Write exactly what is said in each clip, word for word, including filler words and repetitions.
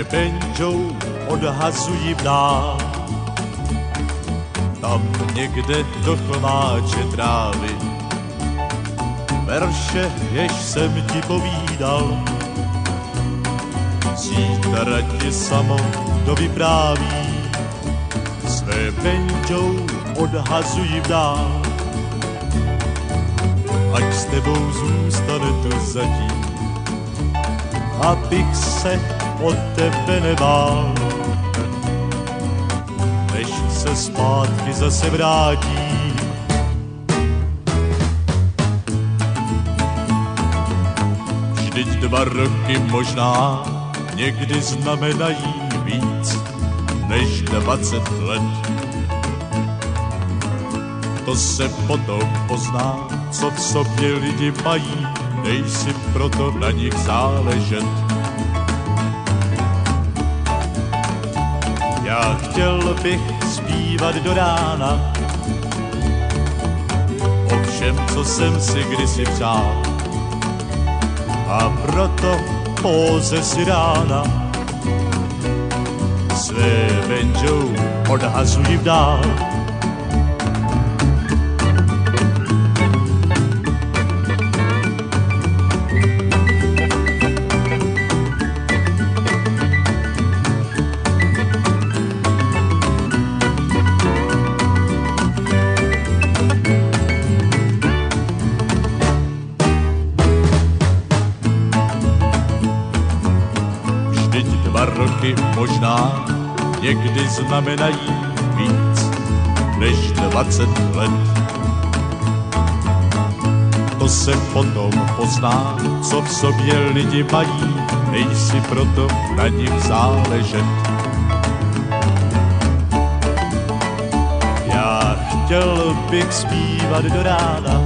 benžou odhazují v dál. Tam někde do chláče trávy verše, jež jsem ti povídal, zítra ti samo dovypráví. Své benžou odhazují v dál. Ať s tebou zůstane to zatím, abych se od tebe nebál. Než se zpátky zase vrátím, vždyť dva roky možná někdy znamenají víc než dvacet let. To se potom pozná, co v sobě lidi mají, dej si proto na nich záležet. Já chtěl bych zpívat do rána o všem, co jsem si kdysi přál, a proto póze si rána své benžou odhazuji v dál. Roky možná někdy znamenají víc než dvacet let. To se potom pozná, co v sobě lidi mají, dej si proto na nich záležet. Já chtěl bych zpívat do rána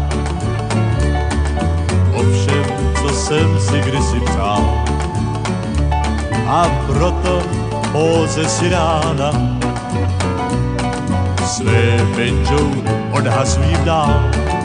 o všem, co jsem si kdysi přál, a proto póze si rána své benžou odhazují v dál.